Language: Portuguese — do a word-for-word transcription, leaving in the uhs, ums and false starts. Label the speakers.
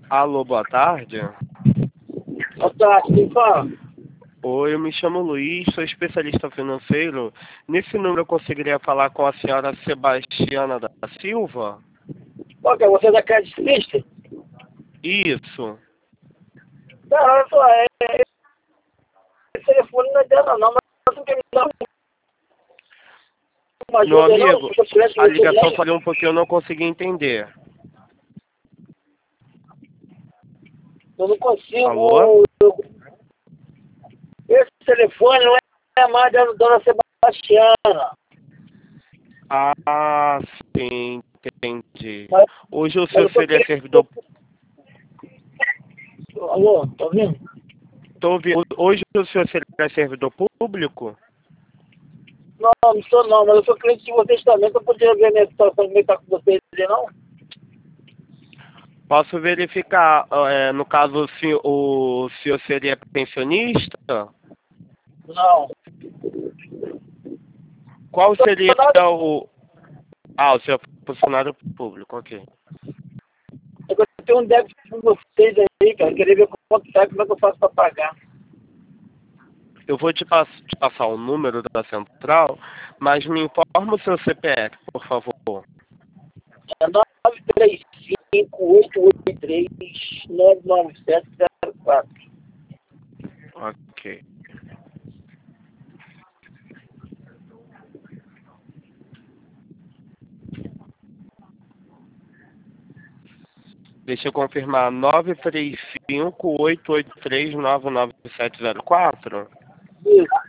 Speaker 1: Alô, boa tarde.
Speaker 2: Boa tarde, quem fala?
Speaker 1: Oi, eu me chamo Luiz, sou especialista financeiro. Nesse número eu conseguiria falar com a senhora Sebastiana da Silva?
Speaker 2: Qual que é? Você é da Credit Suisse?
Speaker 1: Isso.
Speaker 2: Não, olha só, é, é, esse telefone não é dela não, mas não quer me dar uma
Speaker 1: Meu
Speaker 2: ajuda não,
Speaker 1: amigo,
Speaker 2: porque eu tivesse que
Speaker 1: a
Speaker 2: você
Speaker 1: ligação
Speaker 2: ganha.
Speaker 1: falhou um pouquinho, eu não consegui entender.
Speaker 2: Eu não
Speaker 1: Alô?
Speaker 2: consigo. eu- esse telefone não é mais da dona Sebastiana.
Speaker 1: Ah, sim, entendi.
Speaker 2: Mas,
Speaker 1: Hoje o
Speaker 2: mas
Speaker 1: senhor
Speaker 2: eu tô
Speaker 1: seria
Speaker 2: querendo.
Speaker 1: servidor...
Speaker 2: Alô, tá ouvindo?
Speaker 1: Tô ouvindo. Hoje o senhor seria servidor público?
Speaker 2: Não, não sou não, mas eu sou cliente de vocês também, então eu podia ver a minha situação como é que tá com vocês ali, não?
Speaker 1: Posso verificar, é, no caso, o senhor, o senhor seria pensionista?
Speaker 2: Não.
Speaker 1: Qual
Speaker 2: Não
Speaker 1: seria
Speaker 2: sou nada,
Speaker 1: o... Ah, o senhor é funcionário público, ok.
Speaker 2: eu tenho um débito com vocês aí, cara, queria ver quanto sai, como é que eu faço pra pagar.
Speaker 1: Eu vou te, pass te passar o número da central, mas me informa o seu C P F, por favor.
Speaker 2: É nove três cinco, oito oito três, nove nove sete zero quatro.
Speaker 1: Ok. Deixa eu confirmar, nove três cinco, oito oito três, nove nove sete zero quatro?
Speaker 2: Isso.